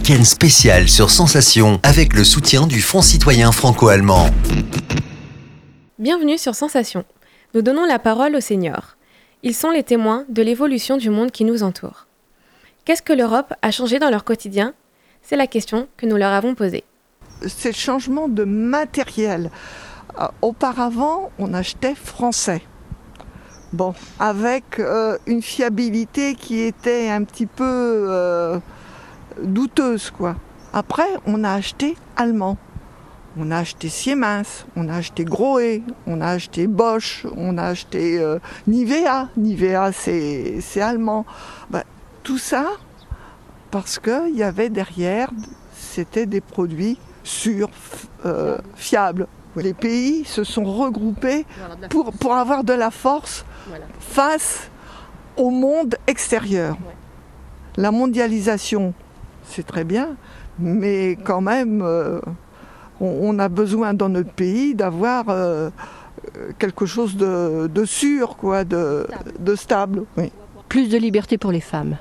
Week-end spécial sur Sensation avec le soutien du Fonds citoyen franco-allemand. Bienvenue sur Sensation. Nous donnons la parole aux seniors. Ils sont les témoins de l'évolution du monde qui nous entoure. Qu'est-ce que l'Europe a changé dans leur quotidien ? C'est la question que nous leur avons posée. C'est le changement de matériel. Auparavant, on achetait français. Bon, avec une fiabilité qui était un petit peu douteuse, quoi. Après, on a acheté allemand. On a acheté Siemens, on a acheté Grohe, on a acheté Bosch, on a acheté Nivea. Nivea, c'est allemand. Tout ça, parce qu'il y avait derrière, c'était des produits sûrs, fiables. Les pays se sont regroupés pour avoir de la force face au monde extérieur. La mondialisation, c'est très bien, mais quand même, on a besoin dans notre pays d'avoir quelque chose de sûr, quoi, de stable. Oui. Plus de liberté pour les femmes.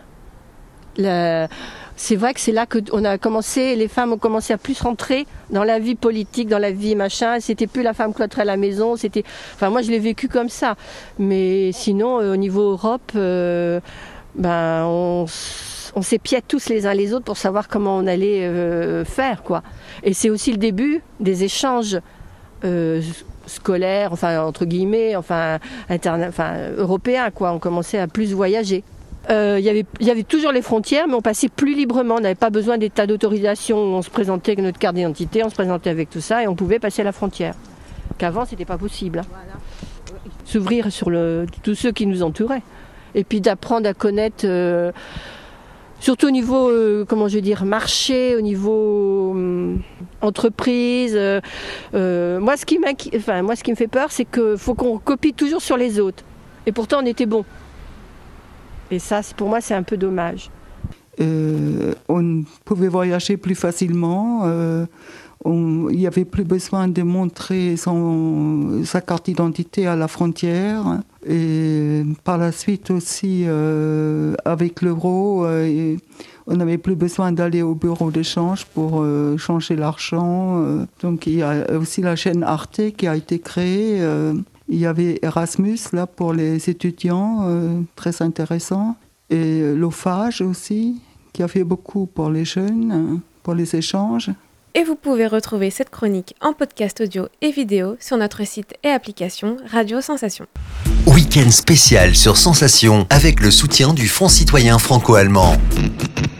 C'est vrai que c'est là que les femmes ont commencé à plus rentrer dans la vie politique, dans la vie machin. C'était plus la femme cloîtrée à la maison. Moi je l'ai vécu comme ça. Mais sinon, au niveau Europe, on s'épiait tous les uns les autres pour savoir comment on allait faire, quoi. Et c'est aussi le début des échanges scolaires, entre guillemets, européens, quoi. On commençait à plus voyager. Il y avait toujours les frontières, mais on passait plus librement. On n'avait pas besoin d'état d'autorisation. On se présentait avec notre carte d'identité, on se présentait avec tout ça et on pouvait passer la frontière. Qu'avant, c'était pas possible. Voilà. S'ouvrir sur tous ceux qui nous entouraient. Et puis d'apprendre à connaître, surtout au niveau, marché, au niveau entreprise. Moi, ce qui me fait peur, c'est qu'il faut qu'on copie toujours sur les autres. Et pourtant, on était bon. Et ça, pour moi, c'est un peu dommage. On pouvait voyager plus facilement. Il n'y avait plus besoin de montrer sa carte d'identité à la frontière. Et par la suite aussi, avec l'euro, on n'avait plus besoin d'aller au bureau d'échange pour changer l'argent. Donc il y a aussi la chaîne Arte qui a été créée. Il y avait Erasmus là, pour les étudiants, très intéressant. Et l'OFAGE aussi, qui a fait beaucoup pour les jeunes, pour les échanges. Et vous pouvez retrouver cette chronique en podcast audio et vidéo sur notre site et application Radio Sensation. Week-end spécial sur Sensation avec le soutien du Fonds citoyen franco-allemand.